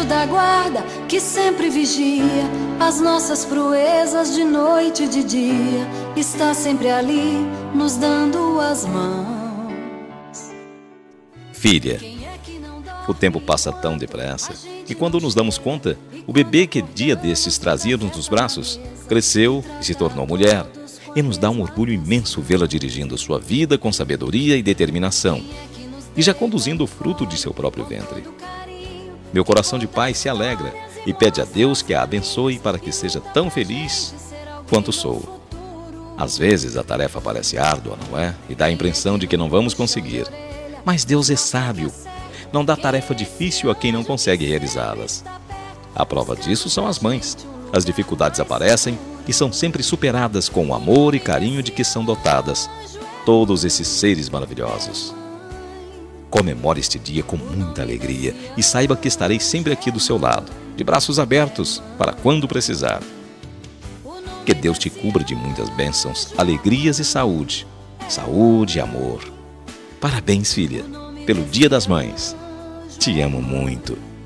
da guarda que sempre vigia as nossas proezas de noite e de dia, está sempre ali nos dando as mãos. Filha, o tempo passa tão depressa que quando nos damos conta, o bebê que dia destes trazíamos nos braços cresceu e se tornou mulher. E nos dá um orgulho imenso vê-la dirigindo sua vida com sabedoria e determinação, e já conduzindo o fruto de seu próprio ventre. Meu coração de pai se alegra e pede a Deus que a abençoe para que seja tão feliz quanto sou. Às vezes a tarefa parece árdua, não é? E dá a impressão de que não vamos conseguir. Mas Deus é sábio. Não dá tarefa difícil a quem não consegue realizá-las. A prova disso são as mães. As dificuldades aparecem e são sempre superadas com o amor e carinho de que são dotadas todos esses seres maravilhosos. Comemore este dia com muita alegria e saiba que estarei sempre aqui do seu lado, de braços abertos, para quando precisar. Que Deus te cubra de muitas bênçãos, alegrias e saúde. Saúde e amor. Parabéns, filha, pelo Dia das Mães. Te amo muito.